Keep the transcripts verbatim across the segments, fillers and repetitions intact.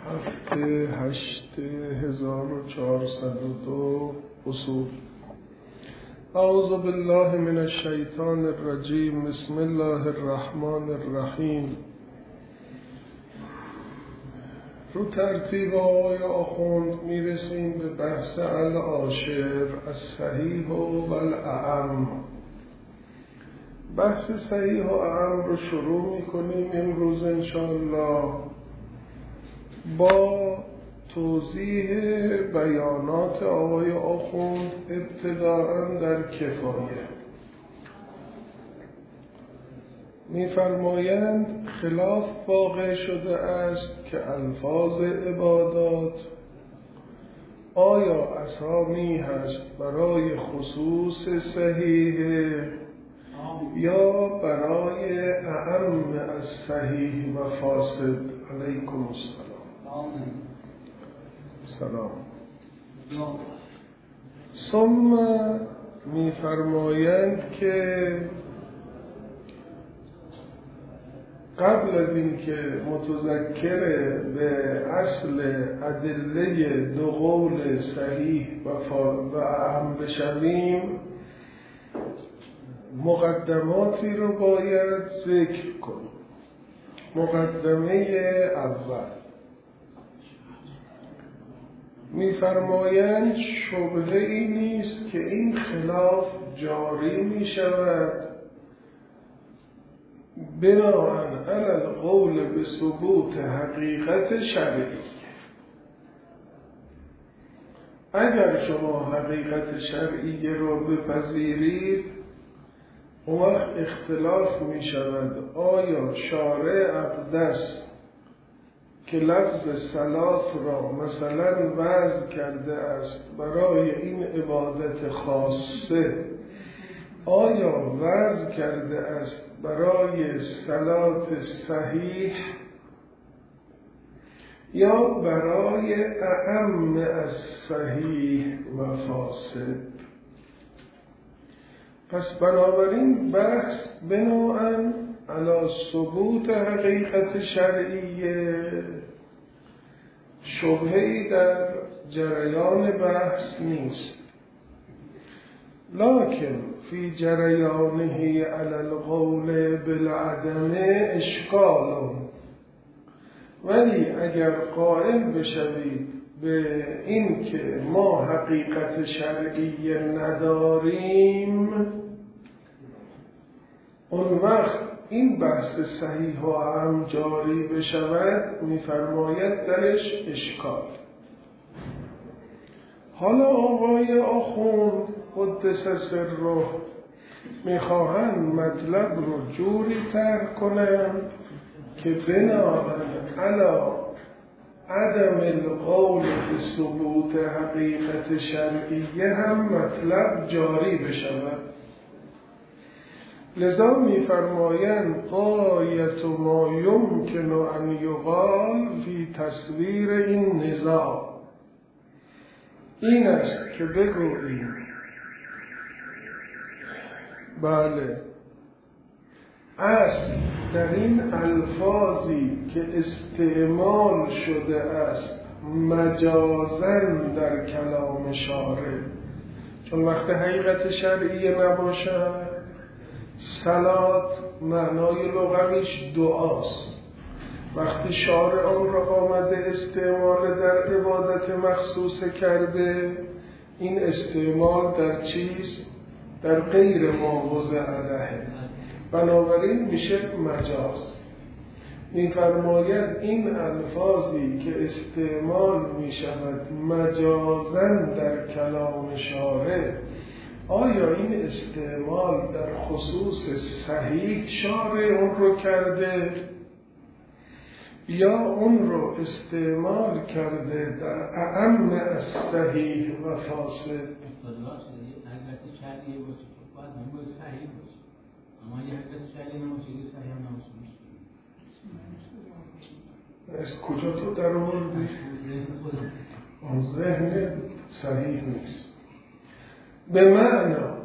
هفته هشت هزار و چهارصد و دو اصول. اعوذ بالله من الشیطان الرجیم. بسم الله الرحمن الرحیم. رو ترتیب آقای آخوند میرسیم به بحث العاشر الصحیح و الاعم. بحث صحیح و اعم رو شروع میکنیم امروز انشاءالله با توضیح بیانات آقای آخوند ابتداءً در کفایه. می‌فرمایند خلاف واقع شده است که الفاظ عبادات آیا اسامی هست برای خصوص صحیح یا برای اعم از صحیح و فاسد. علیکم السلام. سلام. ثم می‌فرمایند که قبل از اینکه متذکر به اصل ادله دو قول صحیح و اعم بشویم، مقدماتی رو باید ذکر کنیم. مقدمه اول می‌فرمایند شبهه ای نیست که این خلاف جاری می شود بناءً علی القول به ثبوت حقیقت شرعی. اگر شما حقیقت شرعی رو بپذیرید، اون وقت اختلاف می شود آیا شارع اقدس که لفظ صلات را مثلا وضع کرده است برای این عبادت خاصه، آیا وضع کرده است برای صلات صحیح یا برای اعم از صحیح و فاسد؟ پس بنابراین بحث بناءً علی ثبوت حقیقت شرعیه، شبهه‌ای در جریان بحث نیست، لکن فی جریانه علی القول بالعدم اشکال. ولی اگر قائل بشوید به این که ما حقیقت شرعی نداریم، اون وقت این بحث صحیح و اعم جاری بشود، می‌فرماید درش اشکال. حالا آقای آخوند قدس سره میخواهند مطلب رو جوری طرح کنند که بناءً علی عدم القول به ثبوت حقیقت شرعیه هم مطلب جاری بشود. لذا می‌فرمایند غایت ما یمکن ان یقال فی تصویر این نزاع این است که بگوییم بله اصل در این الفاظی که استعمال شده است مجازاً در کلام شارع، چون وقت حقیقت شرعی نباشد، صلات معنای لغویش دعاست. وقتی شارع آن را آمده استعمال در عبادت مخصوص کرده، این استعمال در چیست؟ در غیر ما وضع علیه، بنابراین میشه مجاز. می‌فرماید این الفاظی که استعمال میشود مجازاً در کلام شارع، آیا این استعمال در خصوص صحیح شارع اون رو کرده یا اون رو استعمال کرده در اعم از صحیح و فاسد؟ حقیقت شرعی باشه باید هم باید صحیح باشه، اما یه حقیقت شرعی نماشه یه صحیح هم نماشه میشه. از کجا تو در آوردی؟ اون ذهن صحیح نیست. به معنا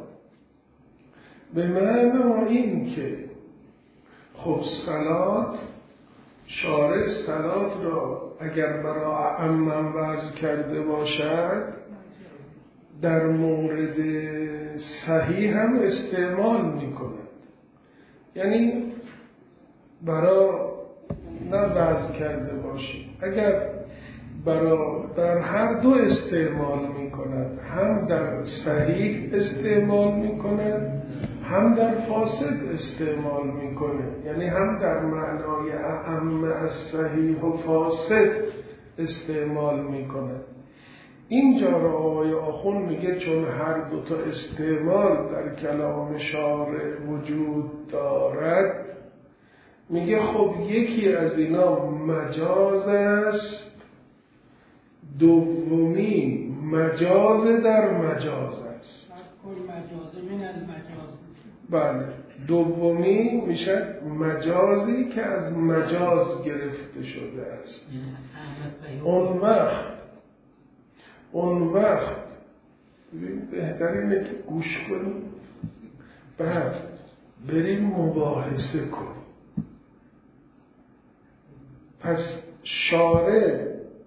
به معنا این که خب صلات شارع صلات را اگر برای اعمم وضع کرده باشد در مورد صحیح هم استعمال می کند. یعنی برای نه وضع کرده باشید، اگر برای در هر دو استعمال می کند، هم در صحیح استعمال می کند هم در فاسد استعمال میکنه، یعنی هم در معنای اعم از صحیح و فاسد استعمال میکنه. اینجا را آقای آخوند میگه چون هر دو تا استعمال در کلام شارع وجود دارد، میگه خب یکی از اینا مجاز است، دومی مجاز در مجاز است. مجاز من المجاز. بله، دومی میشه مجازی که از مجاز گرفته شده است. اون وقت اون وقت بهترینه که گوش کنیم، بعد بریم مباحثه کنیم. پس شارع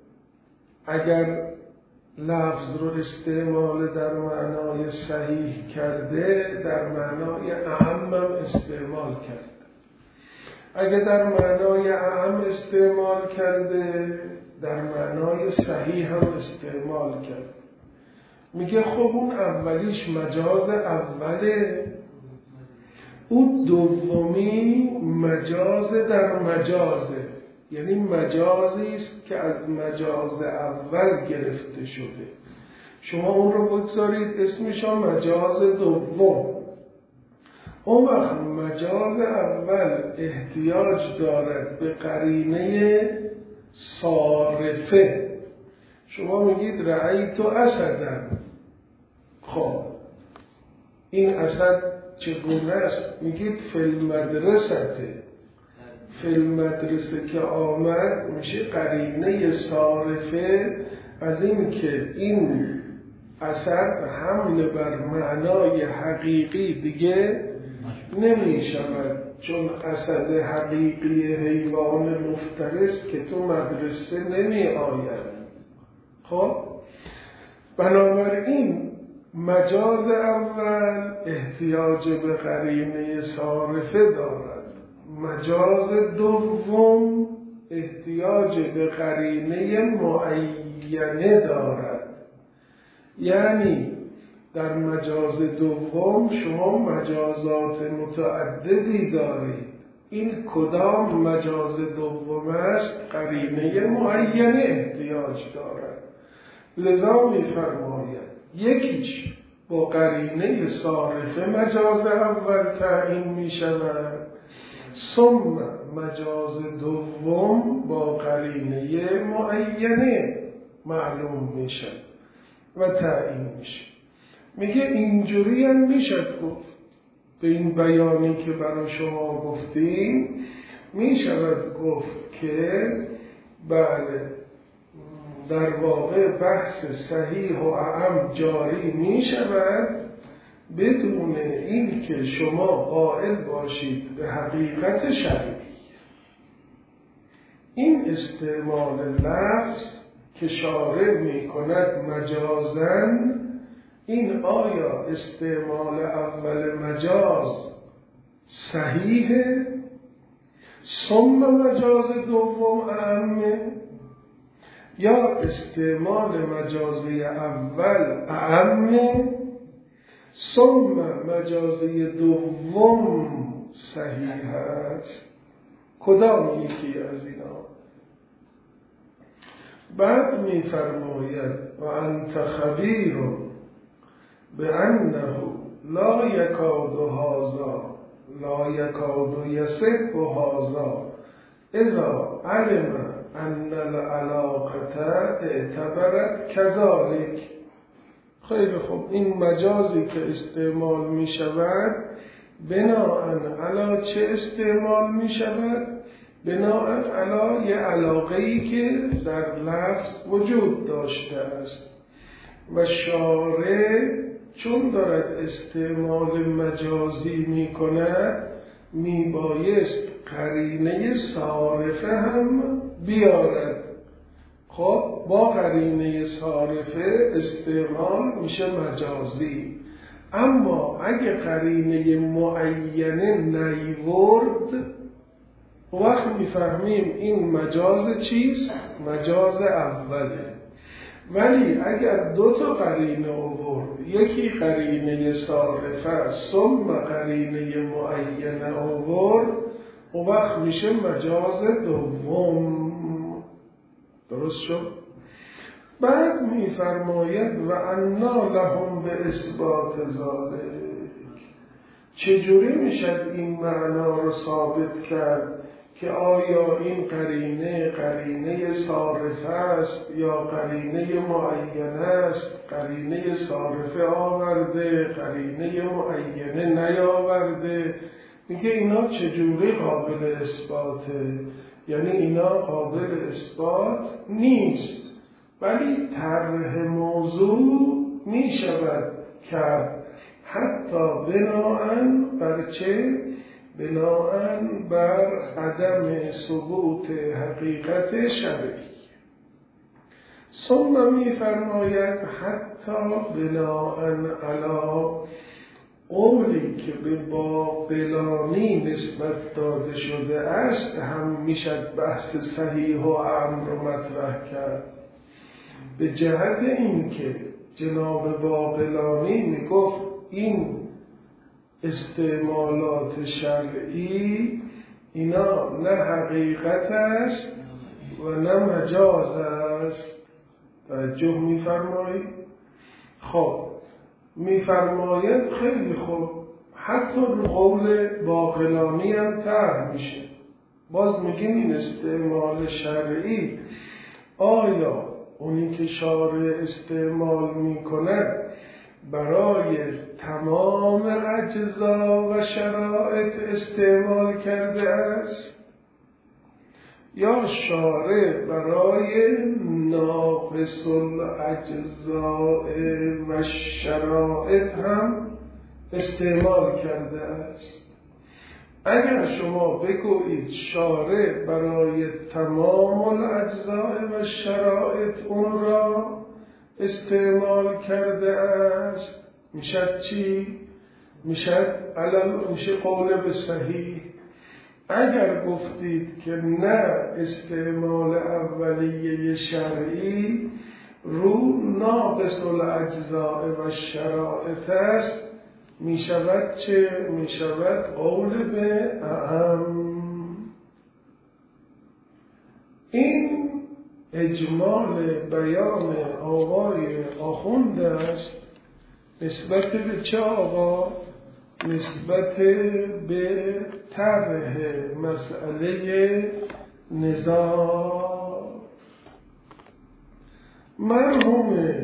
اگر لفظ رو استعمال در معنای صحیح کرده، در معنای اعم استعمال کرده. اگر در معنای اعم استعمال کرده، در معنای صحیح هم استعمال کرده. میگه خب اون اولیش مجاز اوله، اون دومی مجاز در مجازه، یعنی مجازی است که از مجاز اول گرفته شده. شما اون رو بگذارید اسمش مجاز دوم. اون وقت مجاز اول احتیاج دارد به قرینه صارفه. شما میگید رأیت اسدن، خب این اسد چگونه است؟ میگید فی المدرسه، فی المدرسه که آمد میشه قرینه صارفه از این که این اسد حمل بر معنای حقیقی دیگه نمی شود، چون اسد حقیقی حیوان مفترس که تو مدرسه نمی آید. خب بنابراین مجاز اول احتیاج به قرینه صارفه دارد، مجاز دوم احتیاج به قرینه معینه دارد. یعنی در مجاز دوم شما مجازات متعددی دارید. این کدام مجاز دوم است؟ قرینه معینه احتیاج دارد. لذا می فرماید یکیش با قرینه صارفه مجاز اول تعیین می شود، ثم مجاز دوم با قرینه معینه معلوم می شود و تعیین می شود. میگه اینجوری هم میشد گفت، به این بیانی که برای شما گفتیم می شود گفت که بله در واقع بحث صحیح و اعم جاری می شود بدون این که شما قائل باشید به حقیقت شرعی. این استعمال لفظ که شارع می کند مجازن، این آیا استعمال اول مجاز صحیحه ثم مجاز دوم اعمه، یا استعمال مجازی اول اعمه ثم مجازی دوم صحیح است؟ کدام یکی از اینا؟ بعد می فرماید و انت خبیر بأنه لا یکاد هذا لا یکاد یصح هذا اذا علم ان العلاقه اعتبرت کذالک. خیلی خوب، این مجازی که استعمال می شود بناءً علی چه استعمال می شود؟ بناءً علی یه علاقه‌ای که در لفظ وجود داشته است و شارع چون دارد استعمال مجازی می کند می بایست قرینه صارفه هم بیارد. خب با قرینه صارفه استعمال میشه مجازی. اما اگه قرینه معینه نیورد، وقت میفهمیم این مجاز چیست؟ مجاز اوله. ولی اگر دو تا قرینه آورد، یکی قرینه صارفه ثم قرینه معینه آورد، و وقت میشه مجاز دوم. درست شد؟ بعد میفرماید و انا لهم به اثبات ذالک، چجوری میشد این معنا رو ثابت کرد که آیا این قرینه قرینه صارفه است یا قرینه معینه است؟ قرینه صارفه آورده، قرینه معینه نیاورده. میگه اینا چجوری قابل اثباته؟ یعنی اینا قابل اثبات نیست، ولی طرح موضوع میشود کرد، حتی بناءً بر چه؟ بناءً بر عدم ثبوت حقیقت شرعی. ثم می‌فرماید حتی بناءً علی قولی که به باقلانی نسبت داده شده است هم میشد بحث صحیح و امر رو مطرح کرد، به جهت اینکه جناب باقلانی میگفت این استعمالات شرعی اینا نه حقیقت است و نه مجاز است. توجه می‌فرمایید؟ خب می‌فرماید خیلی خوب، حتی قول باقلانی هم طرح میشه. باز میگیم این استعمال شرعی، آیا اونی که شارع استعمال میکنه برای تمام اجزا و شرایط استعمال کرده است یا شارع برای ناقص الاجزاء و شرایط هم استعمال کرده است؟ اگر شما بگویید شارع برای تمام الاجزاء و شرایط اون را استعمال کرده است، میشد چی؟ میشد علل میشه قول به صحیح. اگر گفتید که نه استعمال اولیه شرعی رو ناقص الاجزاء و شرایط است، میشود چه؟ میشود قول به اعم. این اجمال بیان آقای آخوند است. نسبت به چه آقا؟ نسبت به طرح مسئله نزاع. مرحوم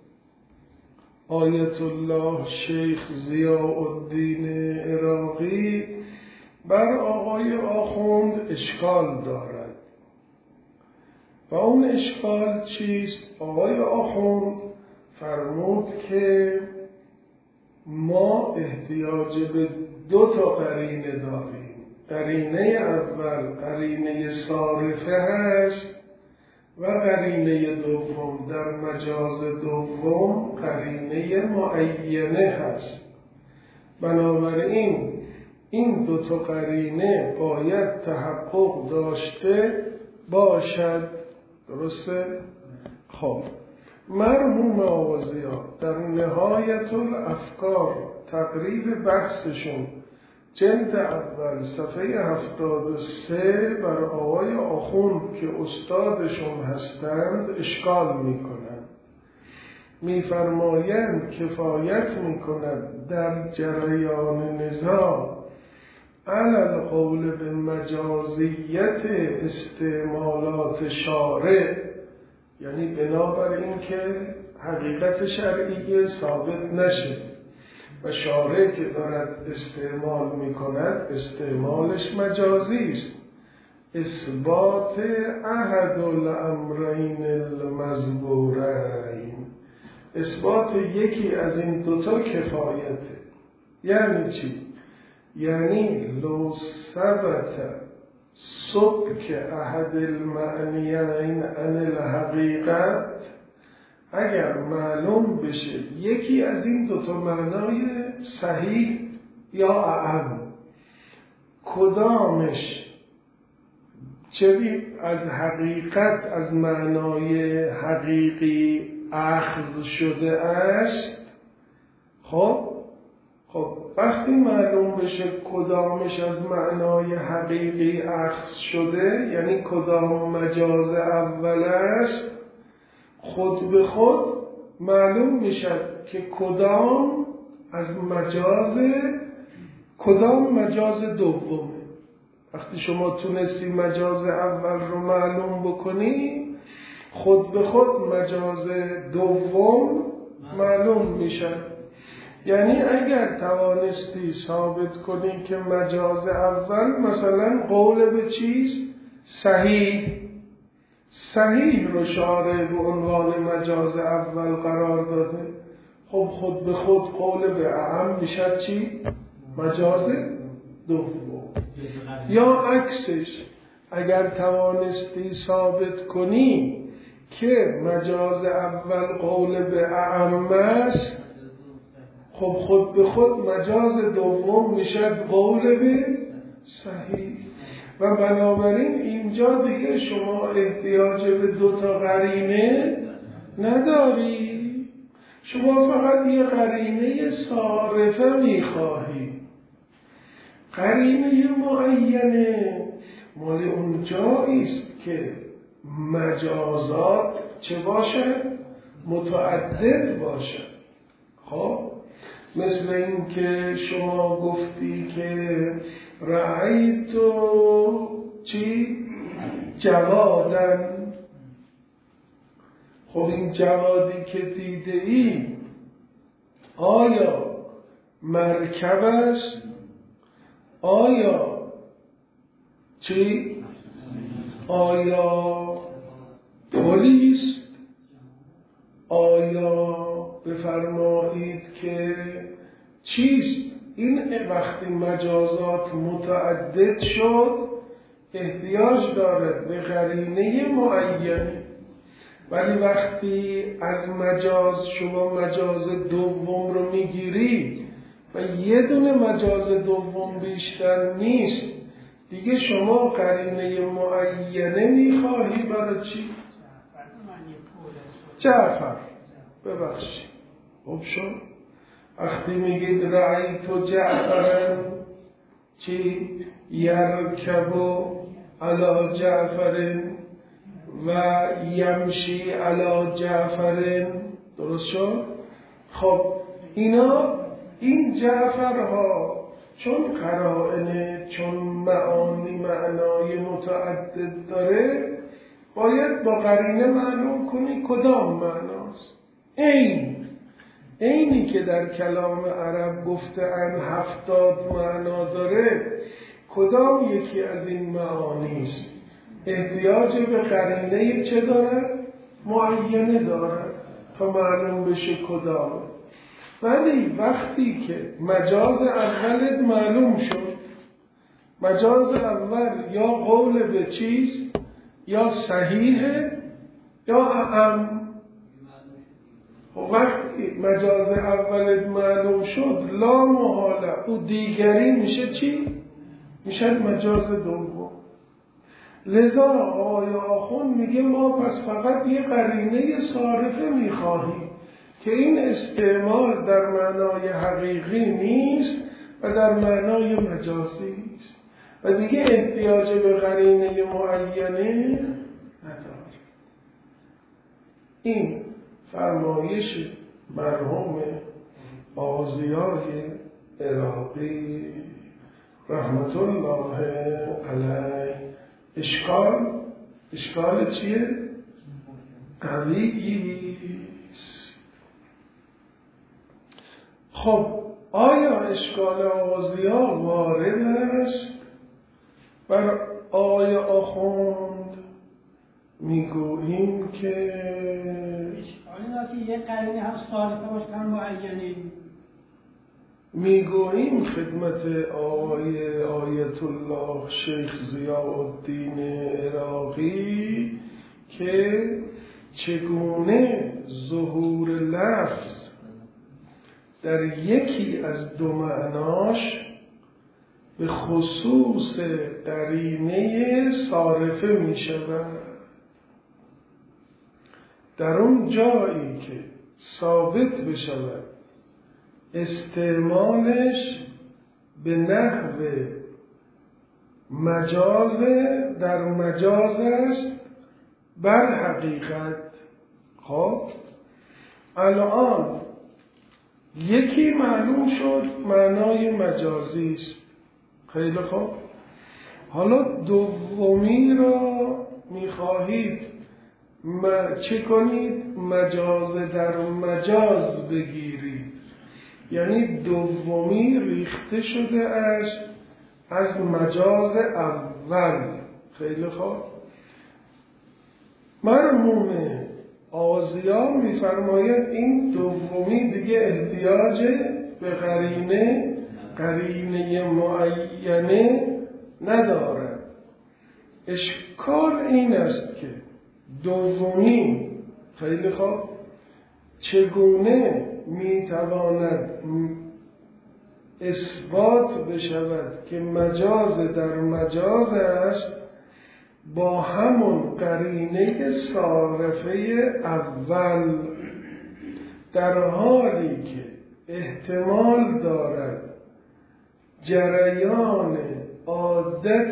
آیت الله شیخ ضیاء الدین عراقی بر آقای آخوند اشکال دارد و اون اشکال چیست؟ آقای آخوند فرمود که ما احتیاج به دو تا قرینه داریم. قرینه اول قرینه صارفه هست و قرینه دوم در مجاز دوم قرینه معینه هست. بنابراین این دو تا قرینه باید تحقق داشته باشد. درسته؟ خب مرحوم آوازی‌ها در نهایت الافکار تقریر بحثشون جلد اول صفحه هفتاد و سه بر آقای آخوند که استادشون هستند اشکال میکنند. میفرمایند کفایت میکند در جریان نزاع علی القول به مجازیت استعمالات شارع، یعنی بنابر این که حقیقت شرعی ثابت نشه و شارع که دارد استعمال میکند استعمالش مجازی است، اثبات احد الامرین المذکورین، اثبات یکی از این دوتا کفایته. یعنی چی؟ یعنی لو ثبت سبک احد المعنیین عن الحقیقت، اگر معلوم بشه یکی از این دوتا معنای صحیح یا اعم کدامش چه از حقیقت از معنای حقیقی اخذ شده است، خب خب وقتی معلوم بشه کدامش از معنای حقیقی اخذ شده، یعنی کدام مجاز اول است، خود به خود معلوم میشد که کدام از مجاز کدام مجاز دومه. وقتی شما تونستی مجاز اول رو معلوم بکنی، خود به خود مجاز دوم معلوم میشد. یعنی اگر توانستی ثابت کنی که مجاز اول مثلا قول به چیز صحیح صحیح رو شارع به عنوان مجاز اول قرار داده، خب خود به خود قول به اعم میشد چی؟ مجاز دوم. یا عکسش، اگر توانستی ثابت کنی که مجاز اول قول به اعم است، خب خود به خود مجاز دوم میشد قول به صحیح. و بنابراین اینجا دیگه شما احتیاج به دوتا قرینه نداری، شما فقط یه قرینه صارفه میخواهی. قرینه معینه مال اون جاییست که مجازات چه باشن؟ متعدد باشن. خب مثل این که شما گفتی که رأیتو چی؟ جوادن. خب این جوادی که دیده ای آیا مرکب است؟ آیا چی؟ آیا پلیس؟ آیا بفرمایید که چیست؟ این وقتی مجازات متعدد شد احتیاج دارد به قرینه معینه. ولی وقتی از مجاز شما مجاز دوم رو میگیری و یه دونه مجاز دوم بیشتر نیست، دیگه شما قرینه معینه میخواهی برای چی؟ جعفر ببخشید. خب شد وقتی میگید رأیتو جعفرن چی؟ یرکبو علی جعفرن و یمشی علی جعفرن، درست شد؟ خب اینا این جعفرها چون قرائنه، چون معانی معنای متعدد داره، باید با قرینه معلوم کنی کدام معناست. این اینی که در کلام عرب گفته ان هفتاد معنا داره، کدام یکی از این معانی است؟ احتیاج به قرینه چه داره؟ معینه داره تا معلوم بشه کدامه. ولی وقتی که مجاز اول معلوم شد، مجاز اول یا قول به چیز یا صحیحه یا اعم. وقتی مجاز اول معلوم شد لا محاله او دیگری میشه چی؟ میشه مجاز دوم. لذا آقای آخوند میگه ما پس فقط یه قرینه صارفه میخواهیم که این استعمال در معنای حقیقی نیست و در معنای مجازی است و دیگه احتیاج به قرینه معینه نداره. این فرمایش مرحوم قاضیای عراقی رحمت الله علیه اشکال اشکال چیه؟ قوییست. خب آیا اشکال قاضیا وارد است؟ بر آیا آخوند میگوییم که اشکالی داره که یه قرینه هم صارفه باشه هم معینه. میگوییم خدمت آقای آیت الله شیخ ضیاءالدین عراقی که چگونه ظهور لفظ در یکی از دو معناش به خصوص قرینه صارفه می شود. در اون جایی که ثابت بشود استعمالش به نحو مجاز در مجاز است بر حقیقت. خب الان یکی معلوم شد معنای مجازی است. خیلی خوب، حالا دومی را میخواهید چه کنید؟ مجاز در مجاز بگیرید، یعنی دومی ریخته شده است از مجاز اول. خیلی خوب، مرحوم آزیا میفرماید این دومی دیگه احتیاج به قرینه قرینه معینه ندارد. اشکال این است که دومی خیلی خوب چگونه میتواند اثبات بشود که مجاز در مجاز است با همون قرینه صارفه اول، در حالی که احتمال دارد جریان عادت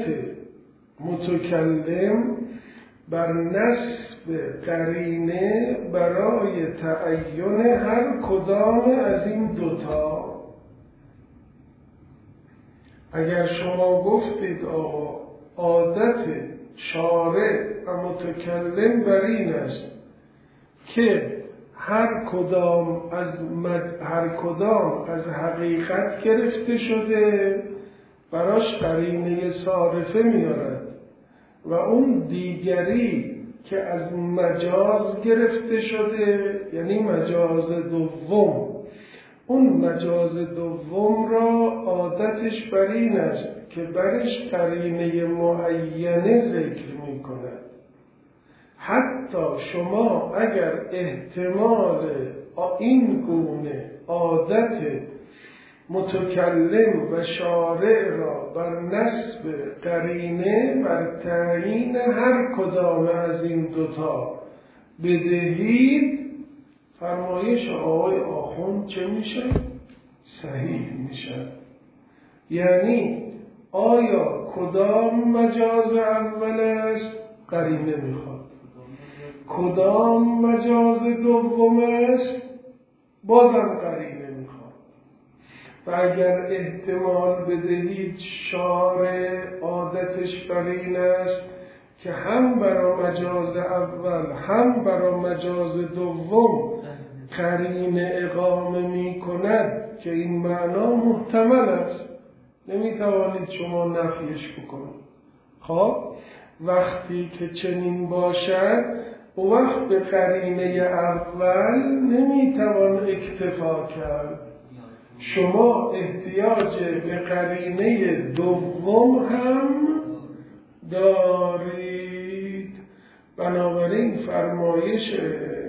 متکلم بر نسب قرینه برای تعین هر کدام از این دوتا. اگر شما گفتید آقا عادت شارع و متکلم بر این است که هر کدام از مد... هر کدام از حقیقت گرفته شده براش قرینه صارفه میارد و اون دیگری که از مجاز گرفته شده یعنی مجاز دوم، اون مجاز دوم را عادتش بر این است که برش قرینه معینه ذکر می کند. حتی شما اگر احتمال این گونه عادت متکلم و شارع را بر نسب قرینه بر تعیین هر کدام از این دوتا بدهید، فرمایش آقای آخوند چه میشه؟ صحیح میشه. یعنی آیا کدام مجاز اول است؟ قرینه میخواد. کدام مجاز دوم است؟ بازم قرینه میخواد. و اگر احتمال بدهید شارع عادتش بر این است که هم برای مجاز اول هم برای مجاز دوم قرینه اقامه می کند که این معنا محتمل است، نمی توانید شما نفیش بکنید. خب وقتی که چنین باشد او وقت به قرینه اول نمی توان اکتفا کرد، شما احتیاج به قرینه دوم هم دارید. بنابراین فرمایش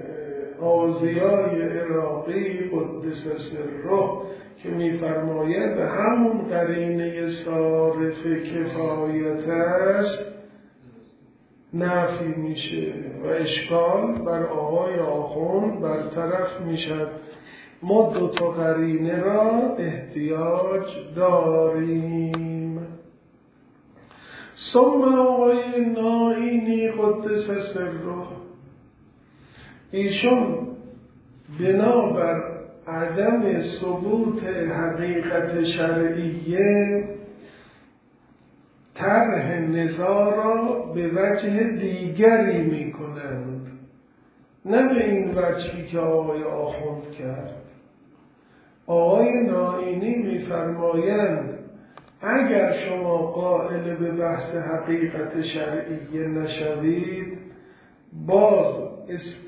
آزیای عراقی قدس سره که می‌فرماید همون قرینه صارف کفایت است نفی میشه و اشکال بر آقای آخوند برطرف میشد. ما دو تا قرینه را احتیاج داریم. ثم آقای نائینی قدس سره ایشون بنابر عدم ثبوت حقیقت شرعیه طرح نزاع را به وجه دیگری می کنند، نه به این وجهی که آقای آخوند کرد. آقای نائینی می فرمایند اگر شما قائل به بحث حقیقت شرعیه نشوید، باز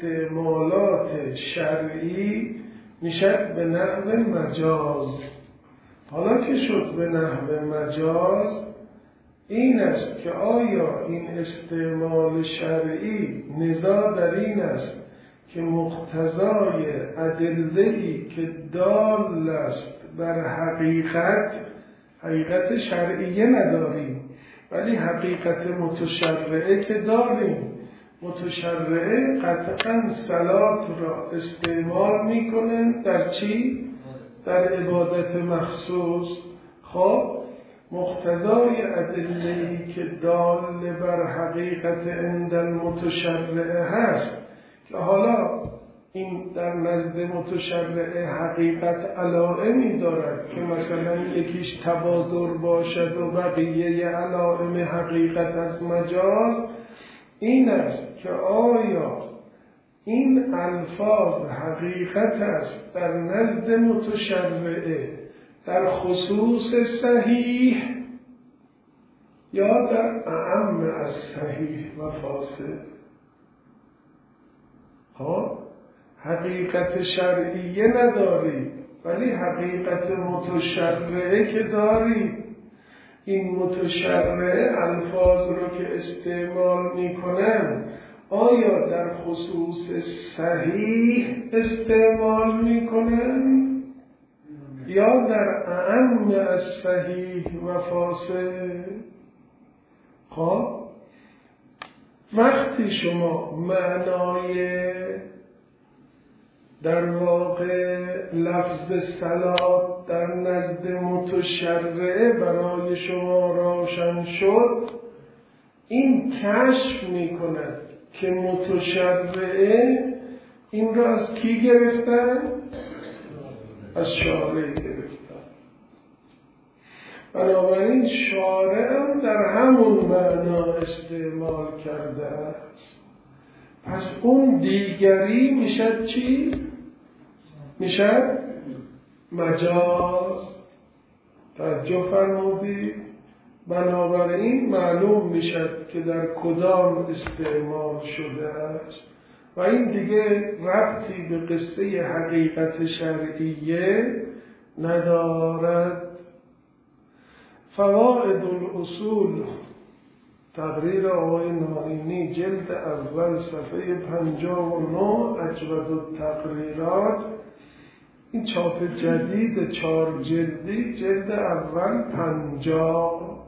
استعمالات شرعی میشد به نحو مجاز. حالا که شد به نحو مجاز، این است که آیا این استعمال شرعی نزاع در این است که مقتضای ادله‌ای که دال است بر حقیقت، حقیقت شرعیه نداریم ولی حقیقت متشرعه که داریم. متشرعه قطعا صلات را استعمال میکنن در چی؟ در عبادت مخصوص. خب مقتضای ادله‌ای که دال بر حقیقت عند المتشرعه هست که حالا این در نزد متشرعه حقیقت علائمی دارد که مثلا یکیش تبادر باشد و بقیه علائم حقیقت از مجاز. این است که آیا این الفاظ حقیقت است در نزد متشرعه در خصوص صحیح یا در اعم از صحیح و فاسد. ها حقیقت شرعیه ندارید ولی حقیقت متشرعه که دارید. این متشرعه الفاظ رو که استعمال میکنن آیا در خصوص صحیح استعمال میکنن یا در اعم از صحیح و فاسد؟ خب وقتی شما معنای در واقع لفظ صلات در نزد متشرعه برای شما روشن شد، این کشف می کند که متشرعه این را از کی گرفتن؟ از شارع گرفتن. بنابراین شارع هم در همون معنا استعمال کرده است. پس اون دیگری میشد چی؟ میشد مجاز. توجه فرمودید؟ بنابراین معلوم میشد که در کدام استعمال شده است و این دیگه ربطی به قصه حقیقت شرعیه ندارد. فوائد الاصول تقریر آقای نائینی جلد اول صفحه پنجاه و نه اجود التقریرات. این چاپ جدید چهار جلدی، جلد اول پنجاه،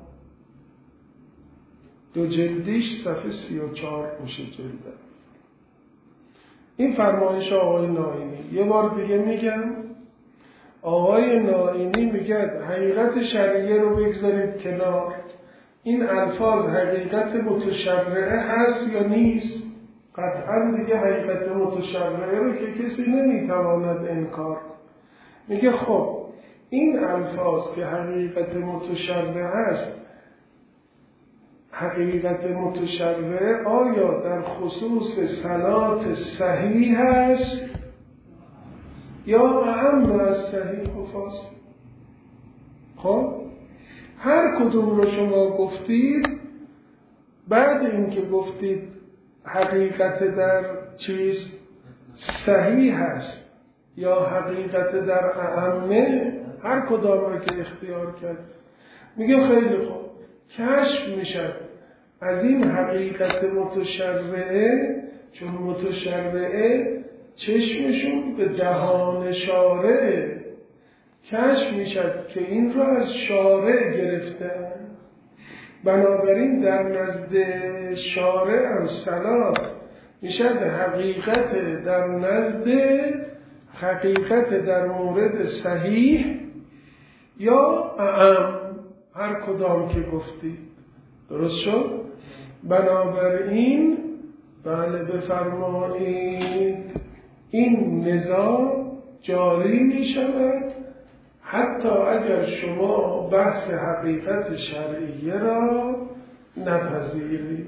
دو جلدیش صفحه سی و چهار میشه جلد. این فرمایش آقای نائینی. یه بار دیگه میگم، آقای نائینی میگه حقیقت شرعیه رو بگذارید کنار، این الفاظ حقیقت متشرعه هست یا نیست؟ قطعا دیگه حقیقت متشرعه رو که کسی نمیتواند انکار. میگه خب این الفاظ که حقیقت متشرعه هست، حقیقت متشرعه آیا در خصوص صلات صحیح هست یا اعم از صحیح و فاسد؟ خب هر کدوم رو شما گفتید، بعد اینکه گفتید حقیقت در چیز صحیح هست یا حقیقت در اعمه، هر کدام رو که اختیار کرد، میگه خیلی خوب کشف میشد از این حقیقت متشرعه، چون متشرعه چشمشون به دهان شارعه، کشف میشد که این را از شارع گرفتن. بنابراین در نزد شارع هم صلات میشد حقیقت در نزد حقیقت در مورد صحیح یا اعم، هر کدام که گفتید. درست شد؟ بنابراین بله بفرمایید این نزاع جاری می شود حتی اگر شما بحث حقیقت شرعیه را نپذیرید.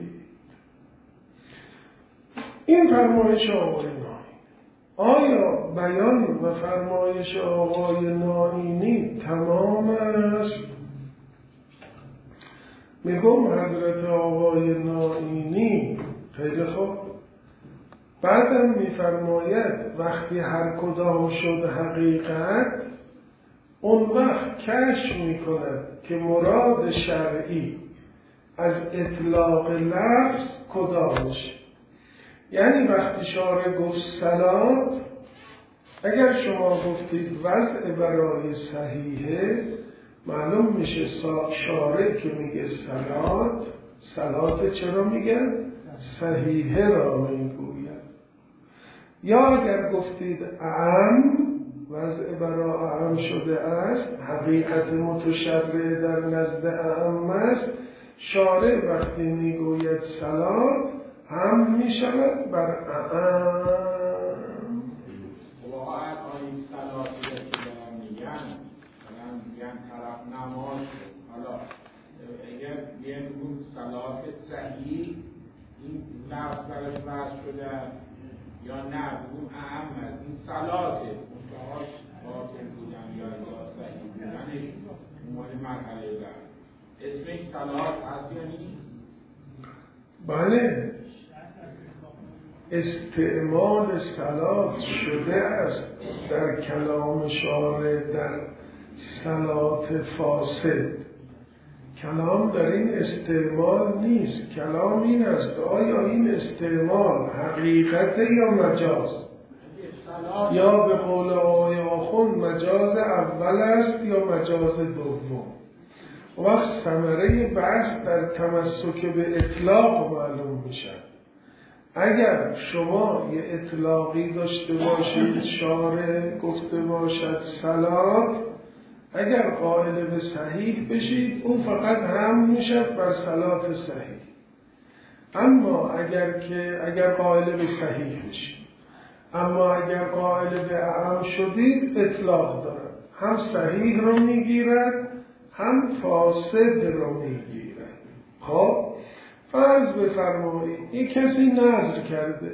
این فرمایش آقای نائینی. آیا بیان و فرمایش آقای نائینی تمام است؟ میگم حضرت آقای نائینی خیلی خوب بعدم میفرماید وقتی هر کدام شد حقیقت، اون وقت کشف میکند که مراد شرعی از اطلاق لفظ کدامش. یعنی وقتی شارع گفت صلات، اگر شما گفتید وضع برای صحیحه، معلوم میشه شارع که میگه صلات، صلات چرا میگن؟ صحیحه را میگوید. یا اگر گفتید اعم، وضع برای اعم شده است، حقیقت متشرع در نزد اعم است، شارع وقتی میگوید صلات هم میشود بر اعم. واقعا این صلاتی که دارن میگن دارن میگن طرف نماز، حالا اگر بیان اون صلات صحیح این لفظ براش وضع شده یا نه اون اعم است، این صلاته منتهاش باطل بودن یا یا صحیح بودنش اونوال مرحله بعد اسمش صلات هست یا نیست؟ بله، استعمال صلات شده است در کلام شارع در صلات فاسد. کلام در این استعمال نیست. کلام این است آیا این استعمال حقیقت یا مجاز؟ یا به قول آقای آخوند مجاز اول است یا مجاز دوم. وقت ثمره بحث در تمسک به اطلاق معلوم میشه. اگر شما یه اطلاقی داشته باشید، شارع گفته باشد صلات، اگر قائل به صحیح بشید اون فقط هم میشد بر صلات صحیح. اما اگر که اگر قائل به صحیح بشید، اما اگر قائل به اعم شدید اطلاق دارد، هم صحیح رو میگیرد هم فاسد رو میگیرد. خب فرض بفرمایید یک کسی نذر کرده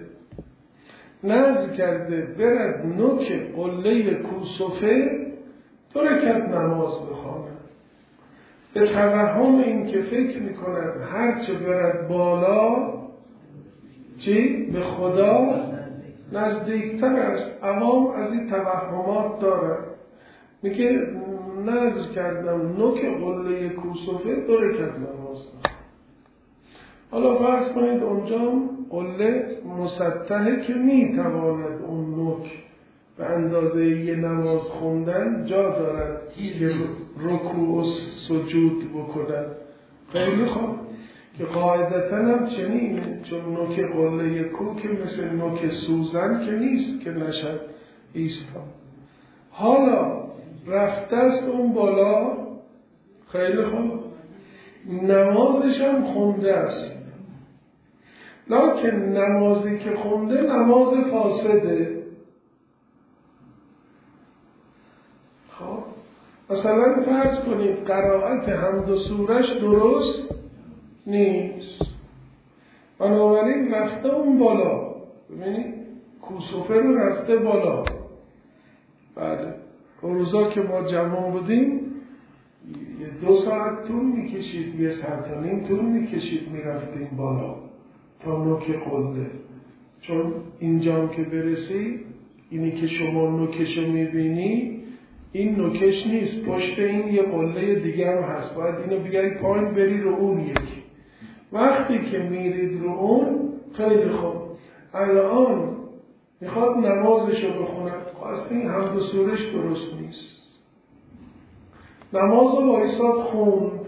نذر کرده برد نوک قله کوسفه دو رکعت نماز بخواند، به توهم این که فکر میکند هرچه برد بالا چی؟ به خدا نزدیکتر است. عوام از این توهمات دارن. میگه نذر کردم نوک قله کوسفه دو رکعت نماز بخواند. حالا فرض کنید اونجا قله مسطحه که میتواند اون نوک به اندازه یه نماز خوندن جا دارد که رکوع و سجود بکنن. خیلی خوب که قاعدتا هم چنینه، چون نوک قله کو که مثل نوک سوزن که نیست که نشد ایستا. حالا رفته است اون بالا، خیلی خوب نمازش هم خونده است، لکن نمازی که خونده نماز فاسده. خب مثلا فرض کنید قرائت حمد و سورش درست نیست، بنابراین رفته اون بالا، ببینید کوسوفه رو رفته بالا. بله روزا که ما جمع بودیم یه دو ساعت طول میکشید، یه ساعت و نیم طول میکشید میرفتیم بالا تا نوک قله. چون اینجام که برسی اینی که شما نوکشو میبینی این نوکش نیست، پشت این یه قله دیگه هم هست، باید اینو بگید پایین بری رو اون یکی. وقتی که میرید رو اون خیلی خوب، الان میخواد نمازشو بخونه، خواسته این حمد و سورش درست نیست، نماز رو بایستاد خوند،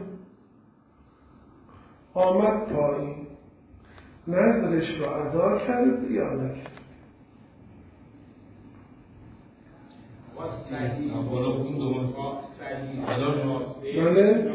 آمد پایین، نظرش رو ادا کرد یا نکرد؟ بله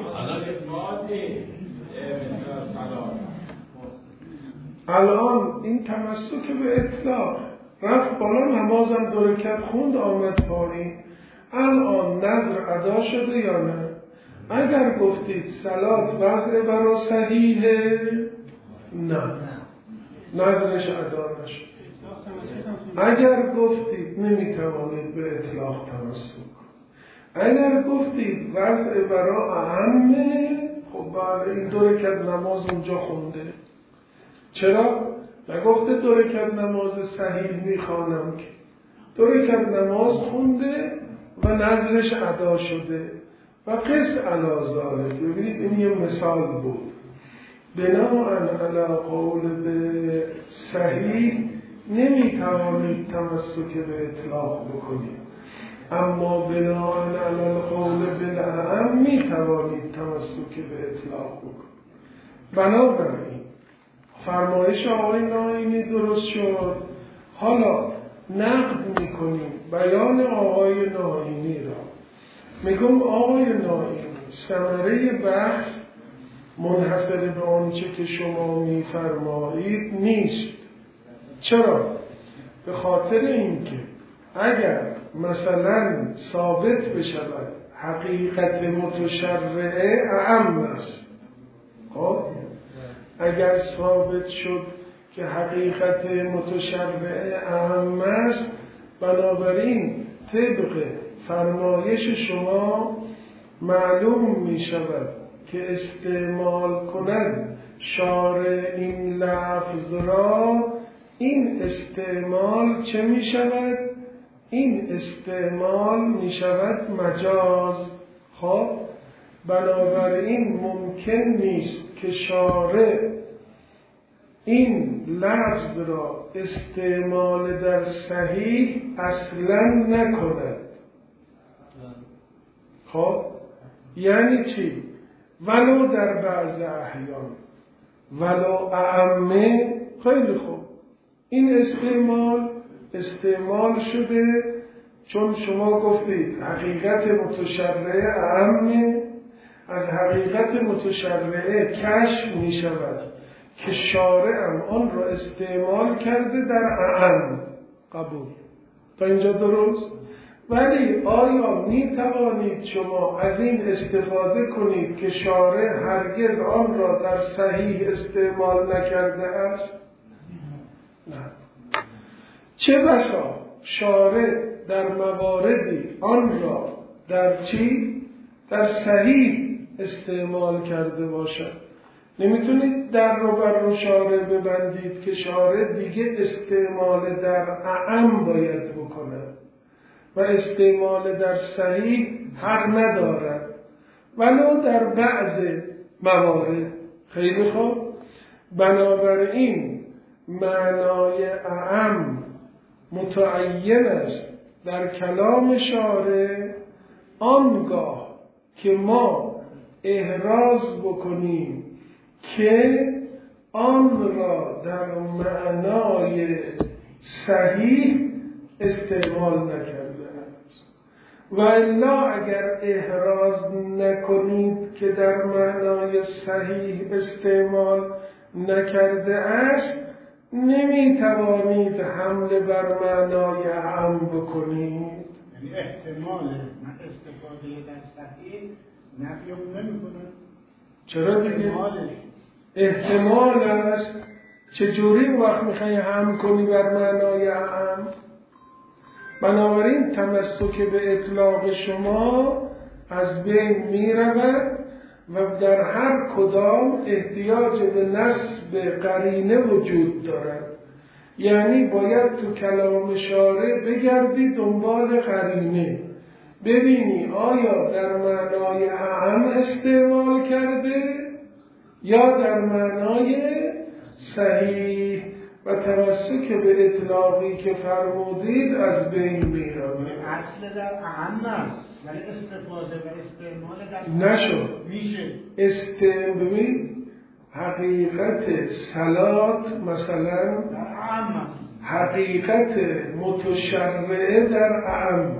الان این تمسک به اطلاق رفت بالا، نمازم دو رکعت خوند آمد پایین، الان نظر ادا شده یا نه؟ اگر گفتید صلات وضع برا صحیحه، نه نظرش ادا نشد. اگر گفتید نمیتوانید به اطلاق تمسک، اگر گفتید وضع برا اهمه، خب بله این دو رکعت نماز اونجا خونده. چرا؟ نگفته دو رکعت نماز صحیح میخوانم که دو رکعت نماز خونده، و نظرش ادا شده و قس علی ذالک. ببینید این یه مثال بود. بناءً علی قول به صحیح نمیتوانید تمسک به اطلاق بکنید، اما بناءً علی قول بالاعم میتوانید تمسک به اطلاق بکنید. بنابراین فرمایش آقای ناینی درست شد. حالا نقد میکنیم بیان آقای ناینی را. میگم آقای ناینی ثمره بحث منحصر به آنچه که شما میفرمایید نیست. چرا؟ به خاطر اینکه اگر مثلا ثابت بشود حقیقت متشرعه اعم است، خب اگر ثابت شد که حقیقت متشرعه اعم است، بنابراین طبق فرمایش شما معلوم می شود که استعمال کند شارع این لفظ را، این استعمال چه می شود؟ این استعمال می شود مجاز. خب بنابراین ممکن نیست که شارع این لفظ را استعمال در صحیح اصلا نکند. خب یعنی چی؟ ولو در بعض احیان، ولو اعمه. خیلی خوب، این استعمال استعمال شده چون شما گفتید حقیقت متشرعه اعمه، از حقیقت متشرعه کشف می شود که شارع هم آن را استعمال کرده در اعم. قبول تا اینجا درست؟ ولی آیا می توانید شما از این استفاده کنید که شارع هرگز آن را در صحیح استعمال نکرده است؟ نه. چه بسا شارع در مواردی آن را در چی؟ در صحیح استعمال کرده باشد. نمیتونید در رو بر رو شارع ببندید که شارع دیگه استعمال در اعم باید بکند و استعمال در صحیح حق ندارد، ولو در بعض موارد. خیلی خوب، بنابراین معنای اعم متعین است در کلام شارع آنگاه که ما احراز بکنیم که آن را در معنای صحیح استعمال نکرده است. و الا اگر احراز نکنید که در معنای صحیح استعمال نکرده است، نمی توانید حمله بر معنای اعم بکنید. یعنی احتمال استفاده در صحیح نفی نمی کنه. چرا دیگه؟ احتمال است. چجوری وقت میخوای هم کنی بر معنای اعم؟ بنابراین تمسک به اطلاق شما از بین می رود و در هر کدام احتیاج به نصب قرینه وجود دارد. یعنی باید تو کلام شارع بگردی دنبال قرینه، ببینی آیا در معنای اعم استعمال کرده یا در معنای صحیح، و تمسک به اطلاقی که فرمودید از بین می‌رود. اصل در اعم است ولی استفاده و استعمال در نشد. میشه استعمال حقیقت صلات مثلا در اعم است، حقیقت متشرعه در اعم.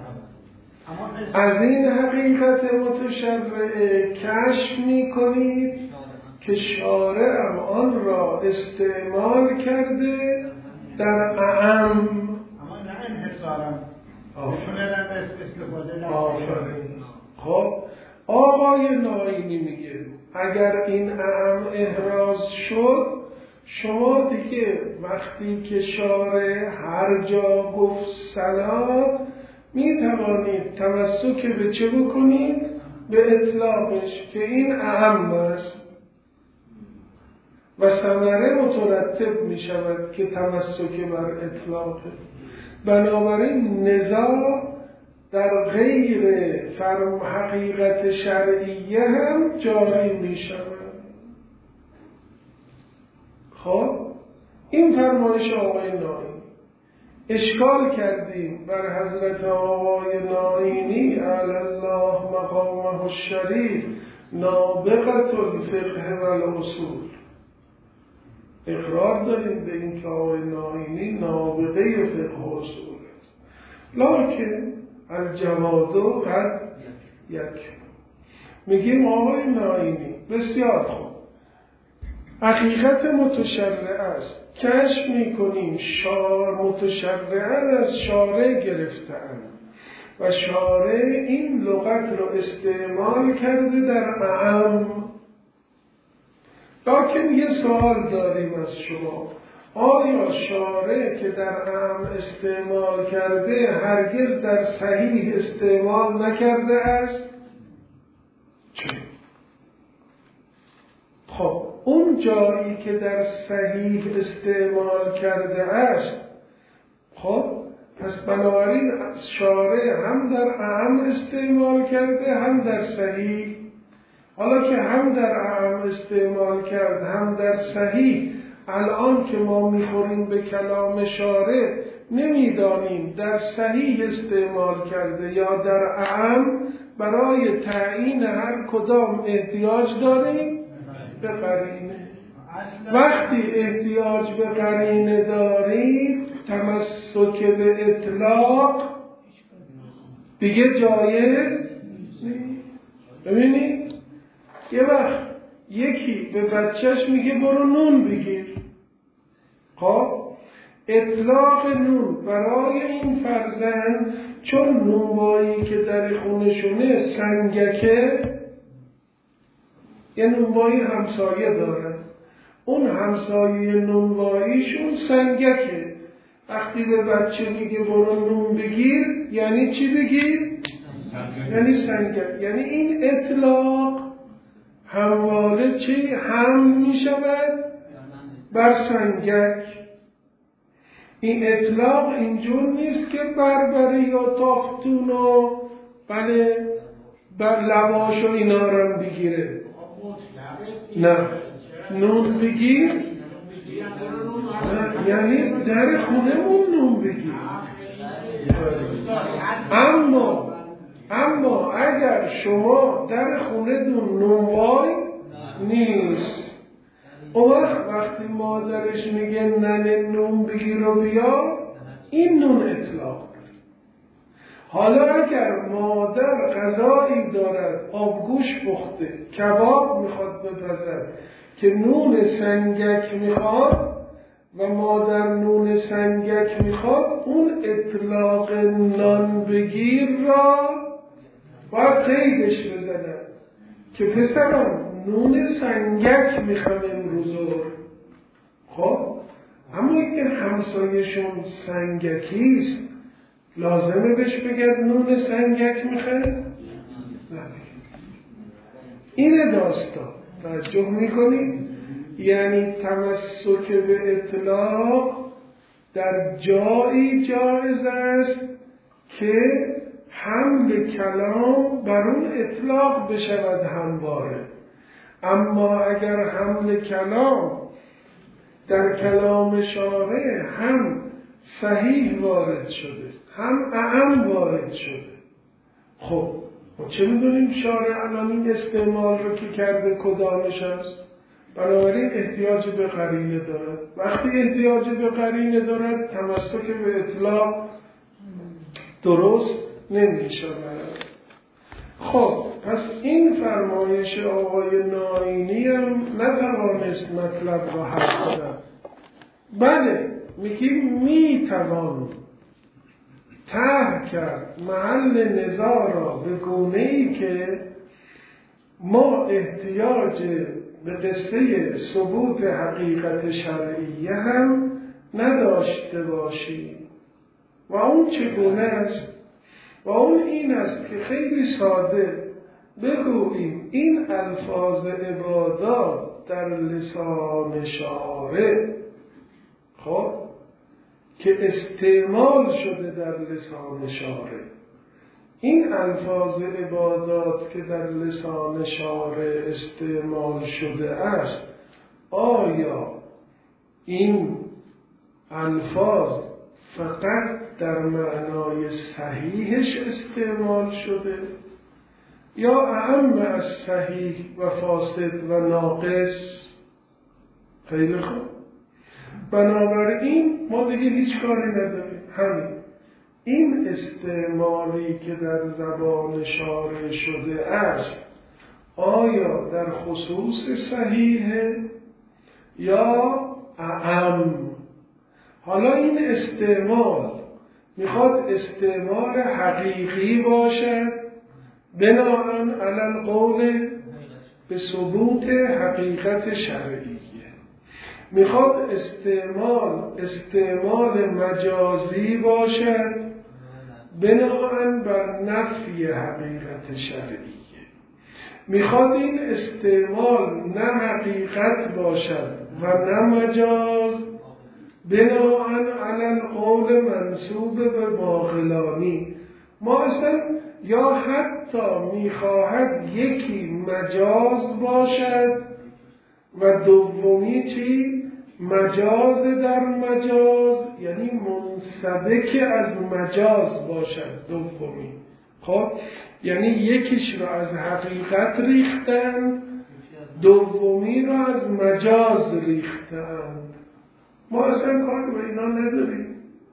از این حقیقت متشرعه کشف می‌کنید که شارع هم آن را استعمال کرده در اعم. اما نه انحصارا استفاده. آفرین. خب آقای ناینی میگه اگر این اعم احراز شد، شما دیگه وقتی که شارع هر جا گفت صلات، می توانید تمسک به چه بکنید؟ به اطلاقش که این اعم است و ثمره مترتب می شود که تمسک بر اطلاقه. بنابراین نزاع در غیر فرم حقیقت شرعیه هم جاری می شود. خب این فرمایش آقای نائینی. اشکال کردیم بر حضرت آقای نائینی علی الله مقامه الشریف نابغة الفقه و الاصول. اقرار داریم به این که آقای نائینی نابغه فقه و اصول است، لکن الجواد قد یک. میگیم آقای نائینی بسیار خوب، حقیقت متشرع است، کشف میکنیم شار متشرعن از شارع گرفتن و شارع این لغت رو استعمال کرده در اعم. لکن یه سوال داریم از شما، آیا شارع که در اعم استعمال کرده هرگز در صحیح استعمال نکرده است؟ چه؟ خب اون جایی که در صحیح استعمال کرده است، خب پس بنابراین شارع هم در اعم استعمال کرده هم در صحیح. حالا که هم در اعم استعمال کرد هم در صحیح، الان که ما میخوریم به کلام شارع نمیدانیم در صحیح استعمال کرده یا در اعم، برای تعیین هر کدام احتیاج داریم به قرینه. وقتی احتیاج به قرینه دارید تمسک به اطلاق دیگه جایز نیست. ببینید یه وقت یکی به بچهش میگه برو نون بگیر، خب اطلاق نون برای این فرزند چون نونوایی که در خونشونه سنگکه، یه نونوایی همسایه داره، اون همسایه نونواییشون سنگکه، وقتی به بچه میگه برو نون بگیر یعنی چی بگیر؟ یعنی سنگک. یعنی این اطلاق همواره چی؟ هم میشود بر سنگک. این اطلاق اینجور نیست که بربره یا تافتون و بله بر لواش و اینا رو بگیره. نه نون بگیر نه. یعنی در خونه مون نون بگیر. اما اما اگر شما در خونه دون نونوای نیست، اون وقت وقتی مادرش میگه ننه نون بگیر و بیا، این نون اطلاق. حالا اگر مادر غذایی دارد، آبگوش پخته، کباب میخواد بپزد که نون سنگک میخواد و مادر نون سنگک میخواد، اون اطلاق نان بگیر را باید قیدش بزنن که پسرم نون سنگک میخوام امروزو. خب اما اگر همسایشون سنگکیست لازمه بهش بگد نون سنگک میخواه؟ نه. این داستان توجه میکنید؟ یعنی تمسک به اطلاق در جایی جایز است که حمل کلام بر اون اطلاق بشود همواره. اما اگر حمل کلام در کلام شارع هم صحیح وارد شده هم اعم وارد شده، خب ما چه میدونیم شارع الان این استعمال رو که کرده کدامش است؟ بنابراین احتیاج به قرینه دارد. وقتی احتیاج به قرینه دارد تمسک به اطلاق درست نمیشود. خب پس این فرمایش آقای نائینی هم نتوانست مطلب را حل کند. بله میگیم میتوان طرح کرد محل نزاع را به گونه‌ای که ما احتیاج به قصه ثبوت حقیقت شرعیه هم نداشته باشیم. و اون چگونه است؟ و اون این است که خیلی ساده بگوییم این الفاظ عبادات در لسان شارع، خب که استعمال شده در لسان شارع، این الفاظ عبادات که در لسان شارع استعمال شده است، آیا این الفاظ فقط در معنای صحیحش استعمال شده یا اعم از صحیح و فاسد و ناقص؟ خیلی خوب. بنابراین ما دیگه هیچ کاری نداریم، همین این استعمالی که در زبان شارع شده است آیا در خصوص صحیحه یا اعم؟ حالا این استعمال میخواد استعمال حقیقی باشد بناءً علی القول به ثبوت حقیقت شرعیه، میخواد استعمال استعمال مجازی باشد بناءً بر نفی حقیقت شرعیه، میخواد این استعمال نه حقیقت باشد و نه مجاز بناءً علی القول منسوب به باقلانی. ما اصلا یا حتی میخواهد یکی مجاز باشد و دومی چی؟ مجاز در مجاز، یعنی منسبک از مجاز باشد دومی. خب یعنی یکیش رو از حقیقت ریختن، دومی رو از مجاز ریختن. ما اصلا کار به اینا نداریم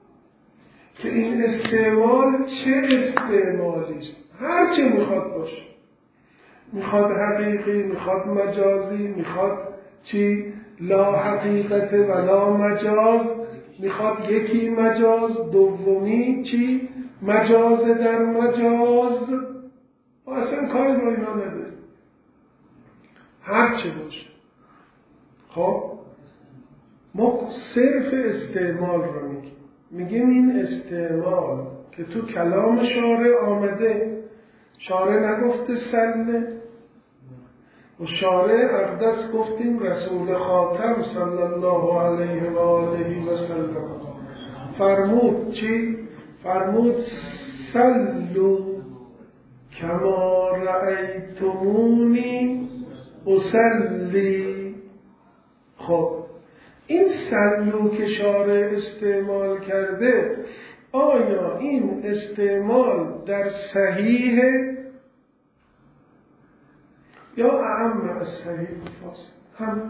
که این استعمال چه استعمالی است، هر چه میخواد باشه، میخواد حقیقی، میخواد مجازی، میخواد چی؟ لا حقیقت و لا مجاز، میخواد یکی مجاز دومی چی؟ مجاز در مجاز. ما اصلا کاری با اینا نداریم، هر چه باشه. خب ما صرف استعمال رو میگیم، میگیم این استعمال که تو کلام شارع آمده، شارع نگفته سله و شارع اقدس گفتیم رسول خاتم صلی الله علیه و آله و سلم فرمود چی؟ فرمود سلو کما رأیتمونی اصلی. خب این سلو که شارع استعمال کرده، آیا این استعمال در صحیحه یا اعم از صحیح فاصل؟ هم اصل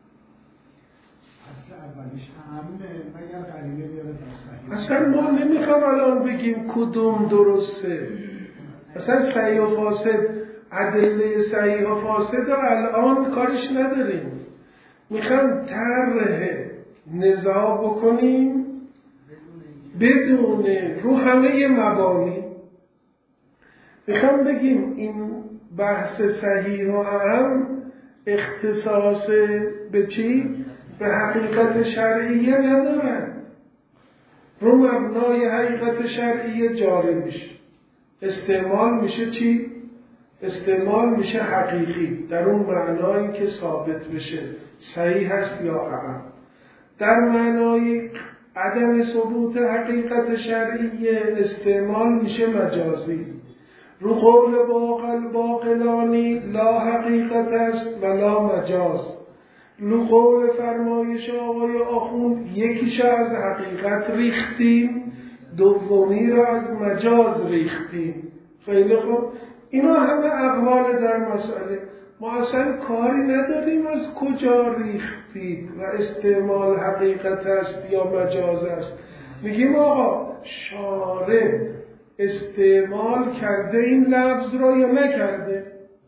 اولیش اعمه مگر قرینه بیاره در صحیح. اصلا ما نمیخوام الان بگیم کدوم درسته، اصلا صحیح و فاسد، ادله صحیح و فاسد الان کارش نداریم، میخوام طرح نزاع بکنیم بدون رو همه مبانی. میخوام بگیم این بحث صحیح و اعم اختصاص به چی؟ به حقیقت شرعیه ندارن، رو مبنای حقیقت شرعیه جاری میشه، استعمال میشه چی؟ استعمال میشه حقیقی در اون معنایی که ثابت بشه صحیح هست یا اعم. در معنای عدم ثبوت حقیقت شرعیه استعمال میشه مجازی، رو قول باقل باقلانی لا حقیقت است و لا مجاز. رو قول فرمایش آقای آخوند یکیش از حقیقت ریختیم، دومی را از مجاز ریختیم. خیلی خوب، اینا همه اقوال در مسئله. ما اصلا کاری نداریم از کجا ریختید و استعمال حقیقت است یا مجاز است. میگیم آقا شارع استعمال کرده این لفظ را یا نکرده؟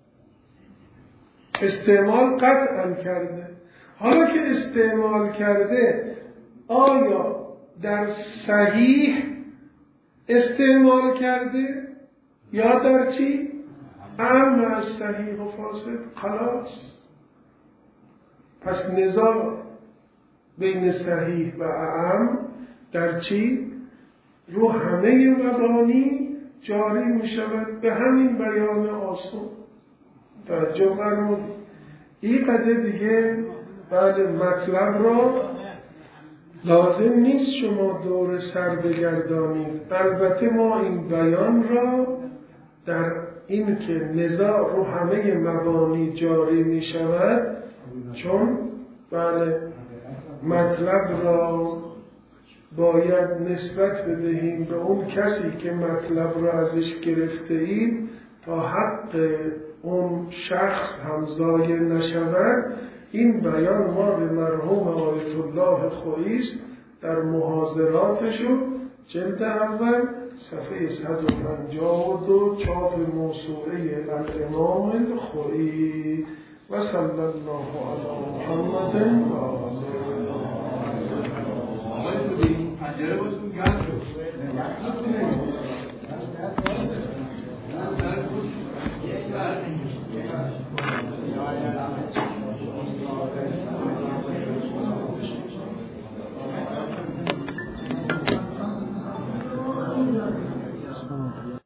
استعمال قطعا کرده. حالا که استعمال کرده، آیا در صحیح استعمال کرده یا در چی؟ اعم از صحیح و فاسد. خلاص، پس نزاع بین صحیح و اعم در چی؟ رو همه مبانی جاری می شود به همین بیان آسون. توجه فرمودید. این قضیه دیگه بعد مطلب را لازم نیست شما دور سر بگردانید. البته ما این بیان را در این که نزاع رو همه مبانی جاری می شود، چون بله مطلب را باید نسبت بدهیم به اون کسی که مطلب را ازش گرفته ایم تا حق اون شخص هم ضایع نشود. این بیان ما به مرحوم آیت الله خویی است در محاضراتشو جلد اول صفحه صد و پنجاه و دو چاپ موسوعه الامام الخویی. و صلی الله علی محمد و آله. پنجره باشون گرد شد.